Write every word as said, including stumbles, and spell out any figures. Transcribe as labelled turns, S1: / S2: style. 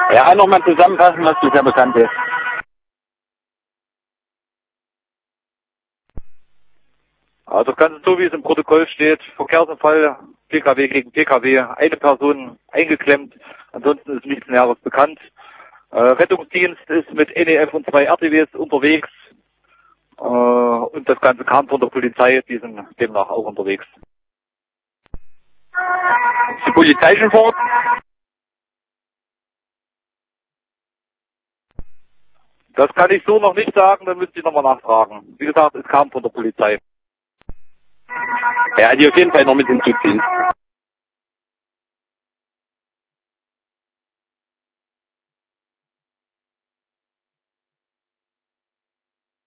S1: Ja, nochmal zusammenfassen, was bisher bekannt ist.
S2: Also ganz so, wie es im Protokoll steht, Verkehrsunfall, P K W gegen P K W, eine Person eingeklemmt, ansonsten ist nichts Näheres bekannt. Äh, Rettungsdienst ist mit N E F und zwei R T Ws unterwegs äh, und das Ganze kam von der Polizei, die sind demnach auch unterwegs.
S1: Ist die Polizei schon vor Ort?
S2: Das kann ich so noch nicht sagen, dann müsste ich nochmal nachfragen. Wie gesagt, es kam von der Polizei.
S1: Ja, die auf jeden Fall noch mit hinzuziehen.